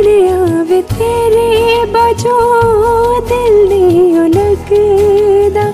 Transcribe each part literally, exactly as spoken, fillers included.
सोनिया वे तेरे बाजो दिल नहीं लगदा,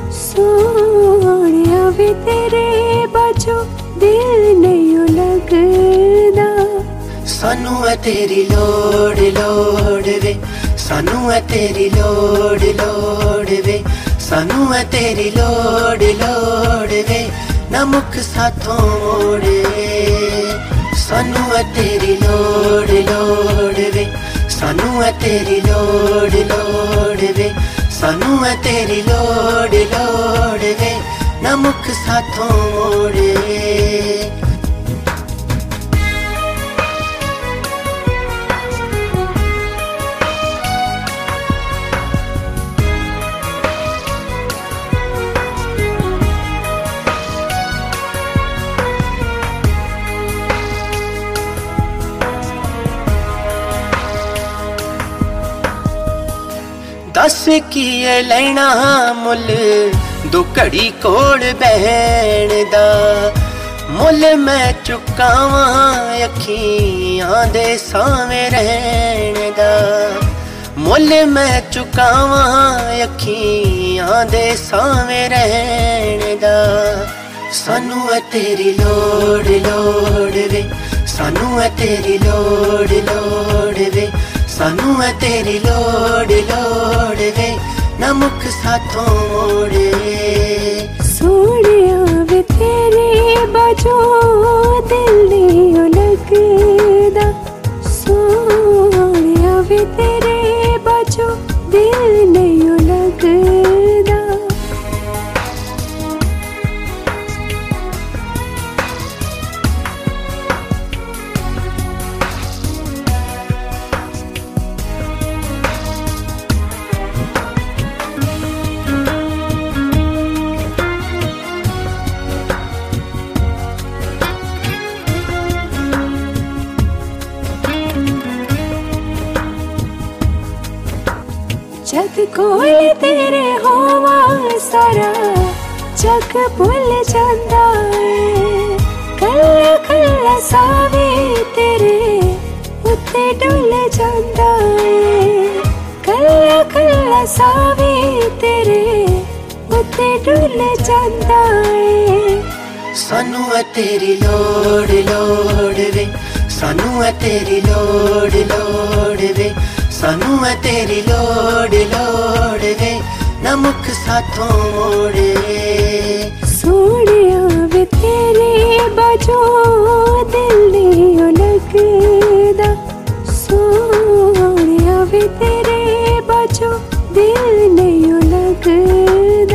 सोनिया वे तेरे बाजो दिल नहीं लगदा। सानू है तेरी लोड़ लोड़ वे, सानू है तेरी लोड़ लोड़ वे, सानू है तेरी लोड़ लोड़ वे, ना मुख साथों मोड़े। सानू है तेरी लोड़ लोड़ वे, सानू है तेरी लोड़ लोड़ वे, सानू है तेरी लोड़ लोड़ वे, ना मुख साथों मोड़े। दस की लेना मुल दो घड़ी कोल बहन दा, मुल मैं चुकावा अखियां दे सावें रहन दा, मुल मैं चुकावा अखियां दे सावें रहन दा। सानू है तेरी लोड़ लोड़ वे, सानू है तेरी लोड़ लोड़ वे, सानू है तेरी लोड़ लोड़ वे, ना मुख साथों मोड़े। सोनिया वे तेरे बाजो दिल नहीं लगदा, सोनिया वे तेरे बाजो दिल नहीं लगदा। जग कोल तेरे होवा सारा जग भुल जांदा है, कल्ला कल्ला सावे तेरे उत्ते डुल जांदा है, कल्ला कल्ला सावे तेरे उत्ते डुल जांदा है। सानू है तेरी लोड़ लोड़ वे, सानू है तेरी लोड़ लोड़ वे, सानू है तेरी लोड़ लोड़ वे, ना मुख साथों मोड़े। सोनिया वे तेरे बाजो दिल नहीं लगदा, सोनिया वे तेरे बाजो दिल नहीं लगदा।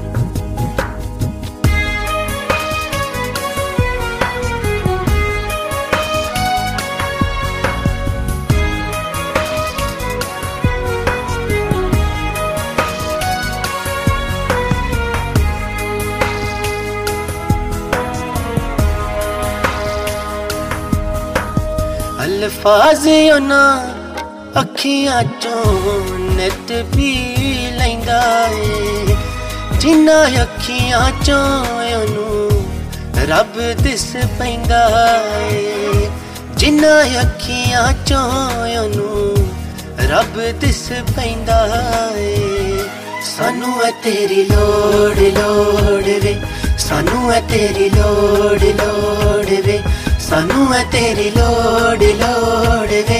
अल्फाज ना अखियां चों नित पी लैंदा है, जिन्ना अखियां चों ओनू रब दिस पैंदा है, जिन्ना अखियां चों ओनू रब दिस पैंदा है। सानू है तेरी लोड़ लोड़ वे, सानू है तेरी लोड़ लोड़ वे, सानू है तेरी लोड़ लोड़ वे,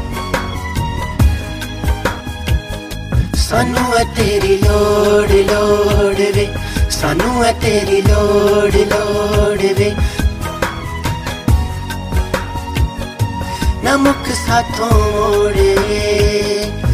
सानू है तेरी लोड़ लोड़ वे, सानू है तेरी लोड़ लोड़ वे, ना मुख साथों मोड़े।